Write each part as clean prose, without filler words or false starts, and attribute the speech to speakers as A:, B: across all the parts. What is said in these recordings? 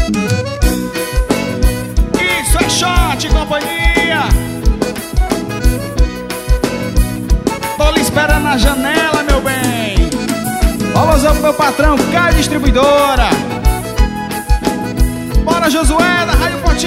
A: Isso é shot, companhia. Tô lhe esperando na janela, meu bem. Vamos pro meu patrão, Caio Distribuidora. Bora, Josué, da Rádio Poti.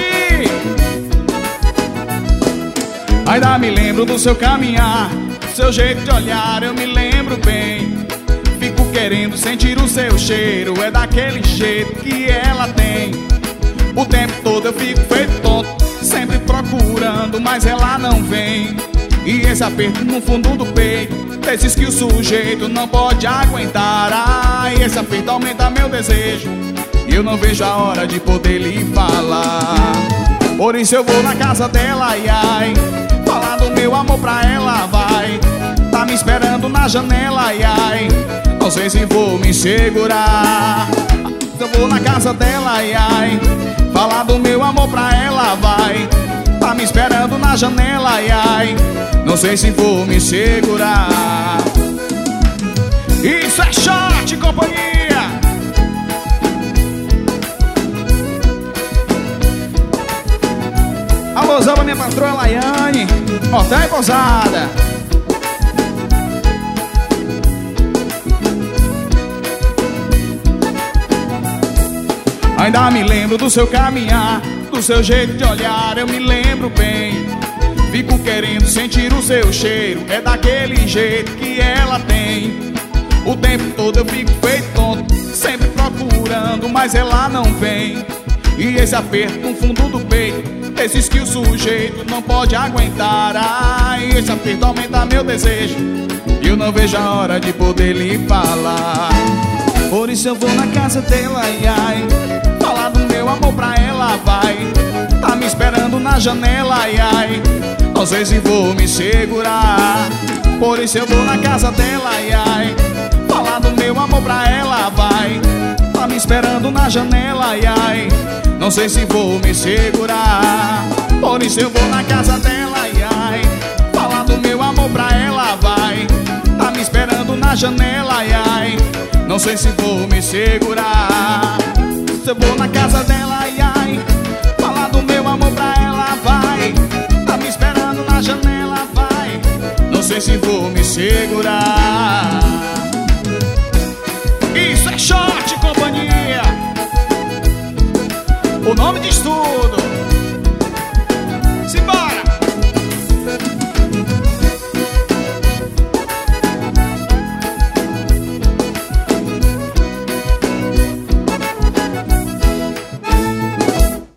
A: Ainda me lembro do seu caminhar, do seu jeito de olhar, eu me lembro bem. Fico querendo sentir o seu cheiro, é daquele jeito que ela tem. O tempo todo eu fico feito tonto, sempre procurando, mas ela não vem. E esse aperto no fundo do peito, desses que o sujeito não pode aguentar. Ai, esse aperto aumenta meu desejo, e eu não vejo a hora de poder lhe falar. Por isso eu vou na casa dela, ai, ai, falar do meu amor pra ela, vai. Tá me esperando na janela, ai, ai, não sei se vou me segurar. Eu vou na casa dela, ai, ai, falar do meu amor pra ela, vai. Tá me esperando na janela, ai, ai, não sei se vou me segurar. Isso é shot, companhia. Alôzão pra minha patroa Laiane, hotel e pousada. Ainda me lembro do seu caminhar, do seu jeito de olhar, eu me lembro bem. Fico querendo sentir o seu cheiro, é daquele jeito que ela tem. O tempo todo eu fico feito tonto, sempre procurando, mas ela não vem. E esse aperto no fundo do peito, desses que o sujeito não pode aguentar. Ai, esse aperto aumenta meu desejo, e eu não vejo a hora de poder lhe falar. Por isso eu vou na casa dela, ai, ai, falar do meu amor pra ela, vai. Tá me esperando na janela, ai, ai, não sei se vou me segurar. Por isso eu vou na casa dela, ai, ai, falar do meu amor pra ela, vai. Tá me esperando na janela, ai, ai, não sei se vou me segurar. Por isso eu vou na casa dela, ai, ai, falar do meu amor pra ela, vai. Tá me esperando na janela, ai, ai, não sei se vou me segurar. Se eu vou na casa dela, ai, ai, falar do meu amor pra ela, vai. Tá me esperando na janela, vai, não sei se vou me segurar.